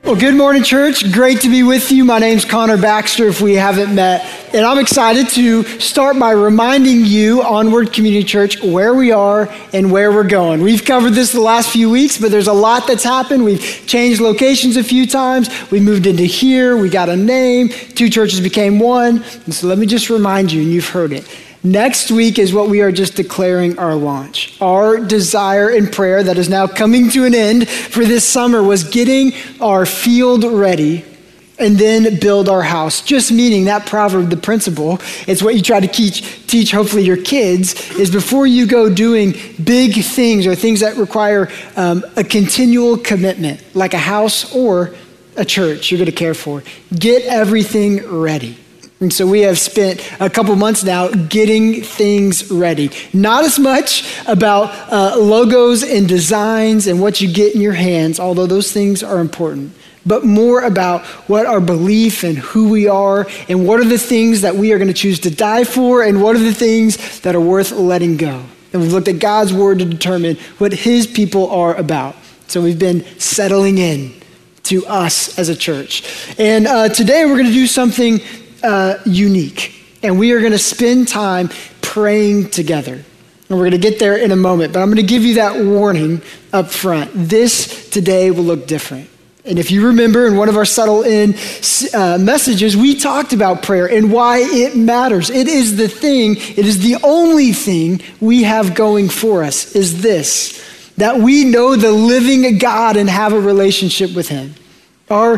Well, good morning, church. Great to be with you. My name's Connor Baxter, if we haven't met. And I'm excited to start by reminding you, Onward Community Church, where we are and where we're going. We've covered this the last few weeks, but there's a lot that's happened. We've changed locations a few times. We moved into here. We got a name. 2 churches became one. And so let me just remind you, and you've heard it. Next week is what we are just declaring our launch. Our desire and prayer that is now coming to an end for this summer was getting our field ready and then build our house. Just meaning that proverb, the principle, it's what you try to teach hopefully your kids, is before you go doing big things or things that require a continual commitment, like a house or a church you're going to care for, get everything ready. And so we have spent a couple months now getting things ready. Not as much about logos and designs and what you get in your hands, although those things are important, but more about what our belief and who we are and what are the things that we are going to choose to die for and what are the things that are worth letting go. And we've looked at God's word to determine what his people are about. So we've been settling in to us as a church. And today we're going to do something unique. And we are going to spend time praying together. And we're going to get there in a moment. But I'm going to give you that warning up front. This today will look different. And if you remember in one of our Settle In messages, we talked about prayer and why it matters. It is the thing, it is the only thing we have going for us, is this, that we know the living God and have a relationship with him. Our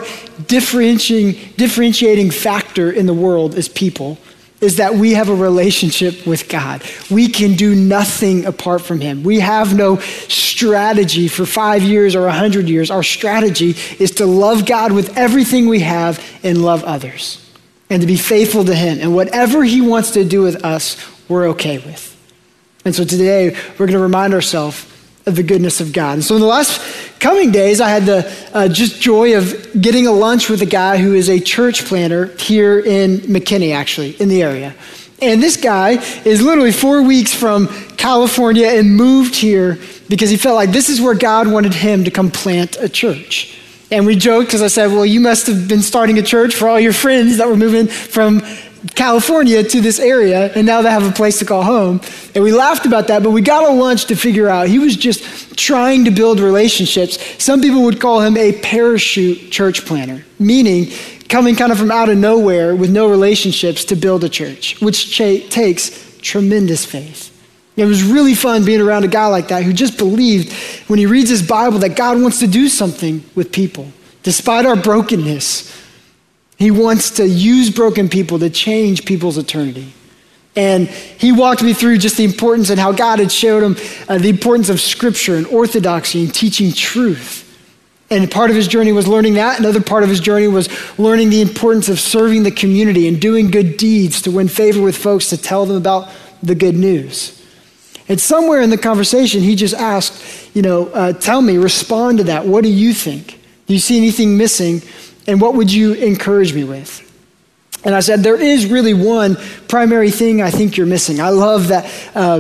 differentiating factor in the world as people is that we have a relationship with God. We can do nothing apart from him. We have no strategy for 5 years or 100 years. Our strategy is to love God with everything we have and love others and to be faithful to him. And whatever he wants to do with us, we're okay with. And so today we're going to remind ourselves of the goodness of God. And so in the last coming days, I had the just joy of getting a lunch with a guy who is a church planter here in McKinney, actually, in the area. And this guy is literally 4 weeks from California and moved here because he felt like this is where God wanted him to come plant a church. And we joked because I said, well, you must have been starting a church for all your friends that were moving from California to this area, and now they have a place to call home. And we laughed about that, but we got a lunch to figure out he was just trying to build relationships. Some people would call him a parachute church planter, meaning coming kind of from out of nowhere with no relationships to build a church, which takes tremendous faith. It was really fun being around a guy like that who just believed when he reads his Bible that God wants to do something with people, despite our brokenness. He wants to use broken people to change people's eternity. And he walked me through just the importance and how God had showed him the importance of scripture and orthodoxy and teaching truth. And part of his journey was learning that. Another part of his journey was learning the importance of serving the community and doing good deeds to win favor with folks, to tell them about the good news. And somewhere in the conversation, he just asked, tell me, respond to that. What do you think? Do you see anything missing? And what would you encourage me with? And I said, there is really one primary thing I think you're missing. I love that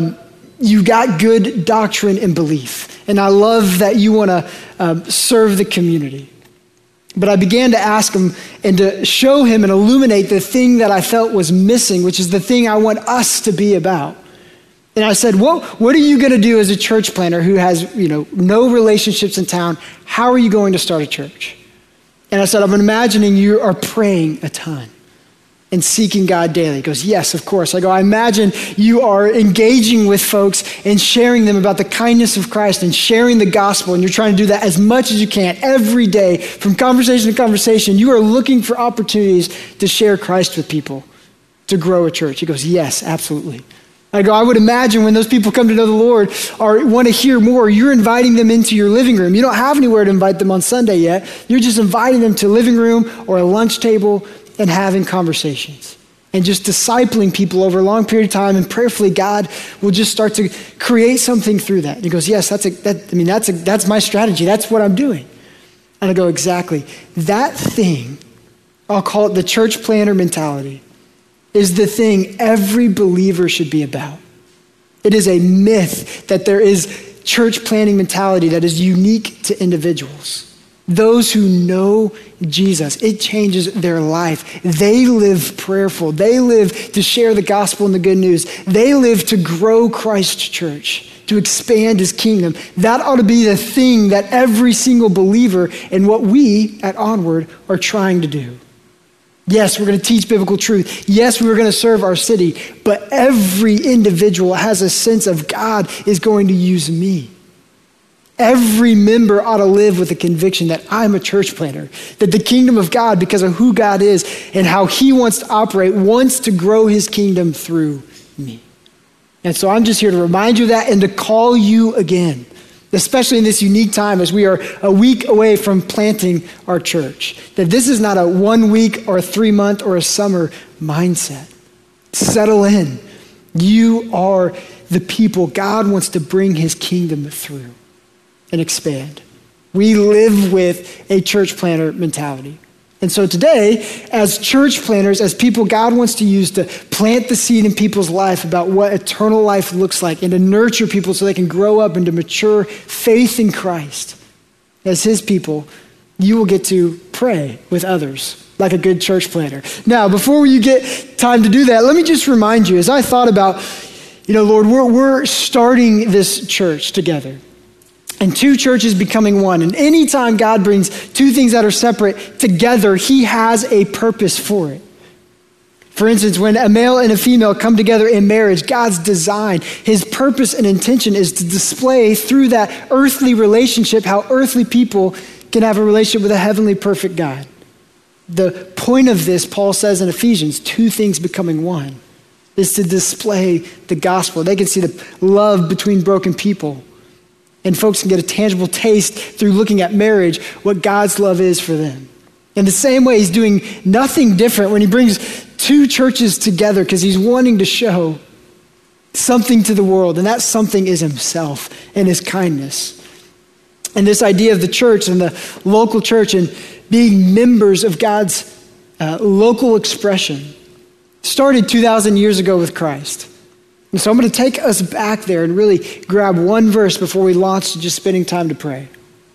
you got good doctrine and belief. And I love that you want to serve the community. But I began to ask him and to show him and illuminate the thing that I felt was missing, which is the thing I want us to be about. And I said, what are you going to do as a church planter who has no relationships in town? How are you going to start a church? And I said, I'm imagining you are praying a ton and seeking God daily. He goes, yes, of course. I go, I imagine you are engaging with folks and sharing them about the kindness of Christ and sharing the gospel. And you're trying to do that as much as you can every day from conversation to conversation. You are looking for opportunities to share Christ with people, to grow a church. He goes, yes, absolutely. I go, I would imagine when those people come to know the Lord or want to hear more, you're inviting them into your living room. You don't have anywhere to invite them on Sunday yet. You're just inviting them to a living room or a lunch table and having conversations and just discipling people over a long period of time. And prayerfully, God will just start to create something through that. And he goes, yes, that's my strategy. That's what I'm doing. And I go, exactly. That thing, I'll call it the church planter mentality, is the thing every believer should be about. It is a myth that there is church planting mentality that is unique to individuals. Those who know Jesus, it changes their life. They live prayerful. They live to share the gospel and the good news. They live to grow Christ's church, to expand his kingdom. That ought to be the thing that every single believer and what we at Onward are trying to do. Yes, we're going to teach biblical truth. Yes, we're going to serve our city. But every individual has a sense of God is going to use me. Every member ought to live with the conviction that I'm a church planter, that the kingdom of God, because of who God is and how he wants to operate, wants to grow his kingdom through me. And so I'm just here to remind you of that and to call you again, especially in this unique time as we are a week away from planting our church, that this is not a 1 week or a 3 month or a summer mindset. Settle in. You are the people God wants to bring his kingdom through and expand. We live with a church planter mentality. And so today, as church planters, as people God wants to use to plant the seed in people's life about what eternal life looks like and to nurture people so they can grow up into mature faith in Christ, as his people, you will get to pray with others like a good church planter. Now, before you get time to do that, let me just remind you, as I thought about, Lord, we're starting this church together. And two churches becoming one. And anytime God brings two things that are separate together, he has a purpose for it. For instance, when a male and a female come together in marriage, God's design, his purpose and intention is to display through that earthly relationship how earthly people can have a relationship with a heavenly perfect God. The point of this, Paul says in Ephesians, two things becoming one, is to display the gospel. They can see the love between broken people. And folks can get a tangible taste through looking at marriage, what God's love is for them. In the same way, he's doing nothing different when he brings two churches together because he's wanting to show something to the world, and that something is himself and his kindness. And this idea of the church and the local church and being members of God's local expression started 2,000 years ago with Christ. And so I'm going to take us back there and really grab one verse before we launch to just spending time to pray.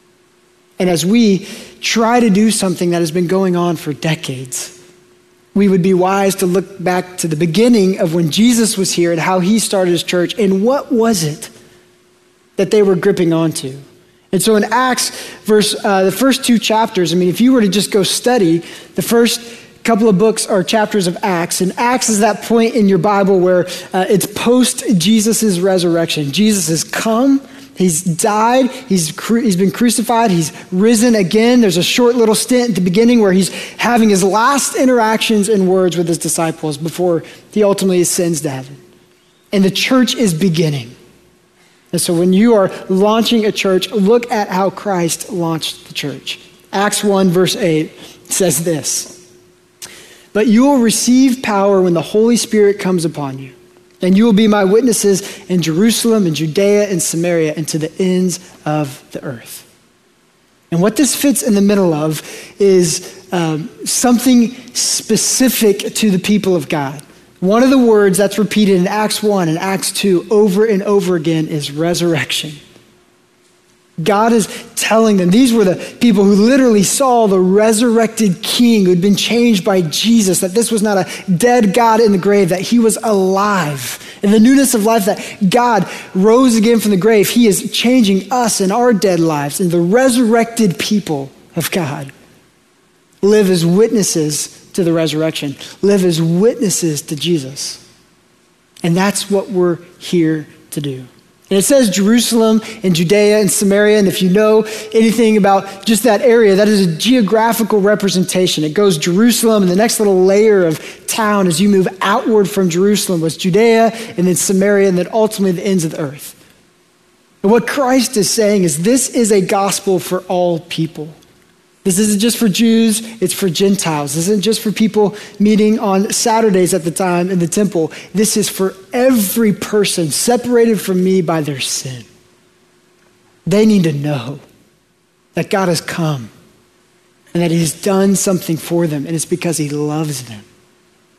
And as we try to do something that has been going on for decades, we would be wise to look back to the beginning of when Jesus was here and how he started his church and what was it that they were gripping onto. And so in Acts, the first two chapters, if you were to just go study the first couple of books are chapters of Acts, and Acts is that point in your Bible where it's post Jesus' resurrection. Jesus has come, he's died, he's been crucified, he's risen again. There's a short little stint at the beginning where he's having his last interactions and words with his disciples before he ultimately ascends to heaven. And the church is beginning. And so when you are launching a church, look at how Christ launched the church. Acts 1 verse 8 says this: "But you will receive power when the Holy Spirit comes upon you, and you will be my witnesses in Jerusalem and Judea and Samaria and to the ends of the earth." And what this fits in the middle of is something specific to the people of God. One of the words that's repeated in Acts 1 and Acts 2 over and over again is resurrection. God is telling them, these were the people who literally saw the resurrected king who had been changed by Jesus, that this was not a dead God in the grave, that he was alive. In the newness of life, that God rose again from the grave, he is changing us in our dead lives, and the resurrected people of God live as witnesses to the resurrection, live as witnesses to Jesus. And that's what we're here to do. And it says Jerusalem and Judea and Samaria, and if you know anything about just that area, that is a geographical representation. It goes Jerusalem, and the next little layer of town as you move outward from Jerusalem was Judea, and then Samaria, and then ultimately the ends of the earth. And what Christ is saying is this is a gospel for all people. This isn't just for Jews, it's for Gentiles. This isn't just for people meeting on Saturdays at the time in the temple. This is for every person separated from me by their sin. They need to know that God has come and that he's done something for them, and it's because he loves them.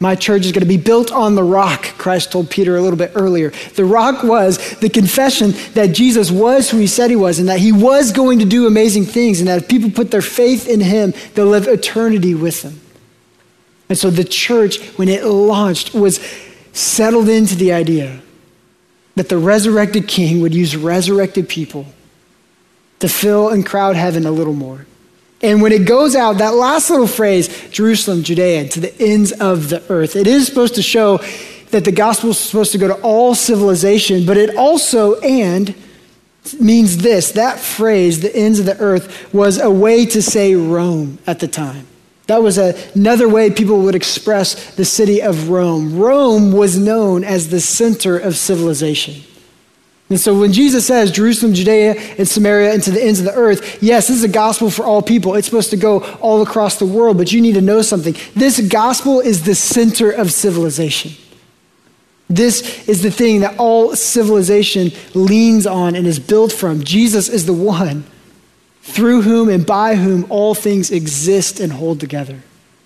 My church is going to be built on the rock, Christ told Peter a little bit earlier. The rock was the confession that Jesus was who he said he was and that he was going to do amazing things and that if people put their faith in him, they'll live eternity with him. And so the church, when it launched, was settled into the idea that the resurrected king would use resurrected people to fill and crowd heaven a little more. And when it goes out, that last little phrase, Jerusalem, Judea, to the ends of the earth, it is supposed to show that the gospel is supposed to go to all civilization, but it also, and means this, that phrase, the ends of the earth, was a way to say Rome at the time. That was another way people would express the city of Rome. Rome was known as the center of civilization. And so when Jesus says Jerusalem, Judea, and Samaria, and to the ends of the earth, yes, this is a gospel for all people. It's supposed to go all across the world, but you need to know something. This gospel is the center of civilization. This is the thing that all civilization leans on and is built from. Jesus is the one through whom and by whom all things exist and hold together.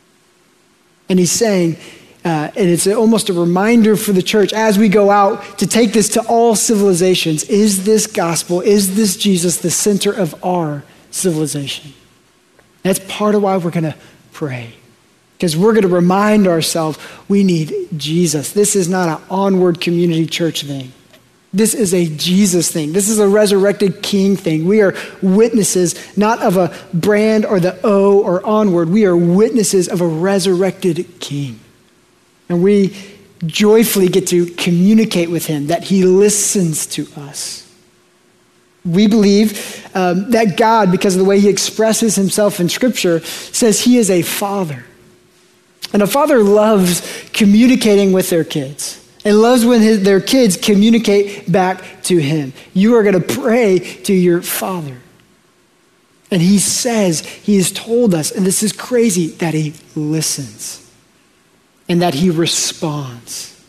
And he's saying, and it's almost a reminder for the church as we go out to take this to all civilizations. Is this gospel, is this Jesus the center of our civilization? That's part of why we're going to pray. Because we're going to remind ourselves we need Jesus. This is not an onward community church thing. This is a Jesus thing. This is a resurrected king thing. We are witnesses not of a brand or the O or onward. We are witnesses of a resurrected king. And we joyfully get to communicate with him, that he listens to us. We believe that God, because of the way he expresses himself in Scripture, says he is a father. And a father loves communicating with their kids and loves when their kids communicate back to him. You are going to pray to your father. And he says, he has told us, and this is crazy, that he listens. And that he responds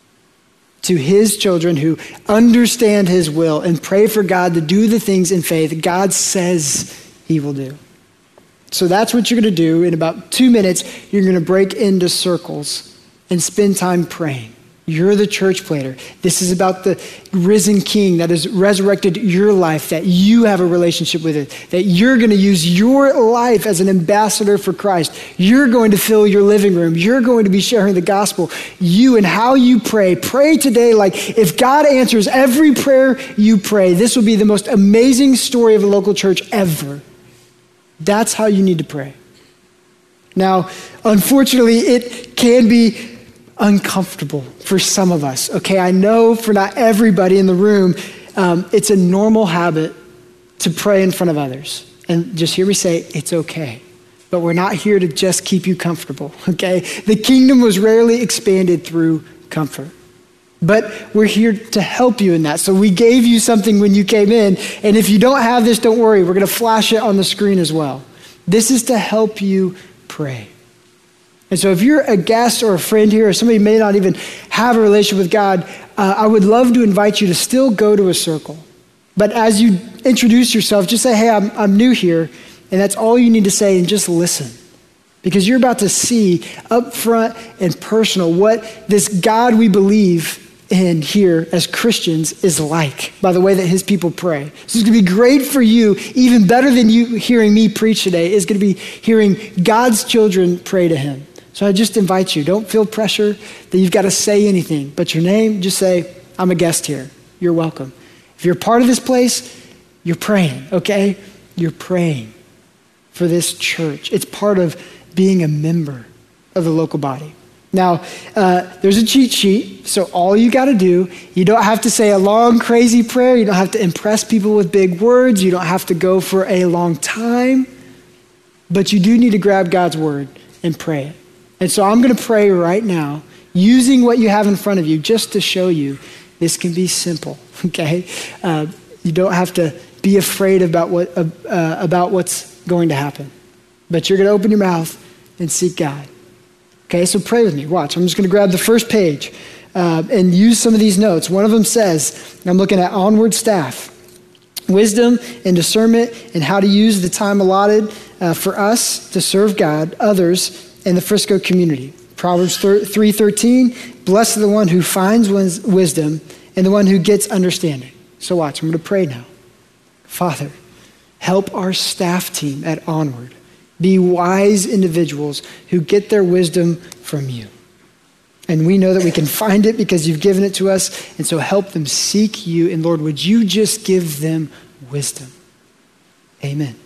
to his children who understand his will and pray for God to do the things in faith God says he will do. So that's what you're going to do. In about 2 minutes, you're going to break into circles and spend time praying. You're the church planter. This is about the risen king that has resurrected your life, that you have a relationship with it, that you're going to use your life as an ambassador for Christ. You're going to fill your living room. You're going to be sharing the gospel. You and how you pray. Pray today like if God answers every prayer you pray, this will be the most amazing story of a local church ever. That's how you need to pray. Now, unfortunately, it can be uncomfortable for some of us. Okay, I know for not everybody in the room, it's a normal habit to pray in front of others. And just hear me say, it's okay. But we're not here to just keep you comfortable, okay? The kingdom was rarely expanded through comfort. But we're here to help you in that. So we gave you something when you came in. And if you don't have this, don't worry. We're going to flash it on the screen as well. This is to help you pray. And so if you're a guest or a friend here, or somebody may not even have a relationship with God, I would love to invite you to still go to a circle. But as you introduce yourself, just say, hey, I'm new here. And that's all you need to say, and just listen. Because you're about to see up front and personal what this God we believe in here as Christians is like by the way that his people pray. So it's going to be great for you, even better than you hearing me preach today, is going to be hearing God's children pray to him. So I just invite you, don't feel pressure that you've got to say anything, but your name, just say, I'm a guest here. You're welcome. If you're part of this place, you're praying, okay? You're praying for this church. It's part of being a member of the local body. Now, there's a cheat sheet, so all you got to do, you don't have to say a long, crazy prayer. You don't have to impress people with big words. You don't have to go for a long time, but you do need to grab God's word and pray it. And so I'm going to pray right now, using what you have in front of you, just to show you this can be simple, okay? You don't have to be afraid about what's going to happen, but you're going to open your mouth and seek God. Okay, so pray with me. Watch. I'm just going to grab the first page and use some of these notes. One of them says, I'm looking at Onward staff, wisdom and discernment and how to use the time allotted for us to serve God, others, and the Frisco community. Proverbs 3:13, blessed is the one who finds wisdom and the one who gets understanding. So watch, I'm going to pray now. Father, help our staff team at Onward be wise individuals who get their wisdom from you. And we know that we can find it because you've given it to us. And so help them seek you. And Lord, would you just give them wisdom? Amen.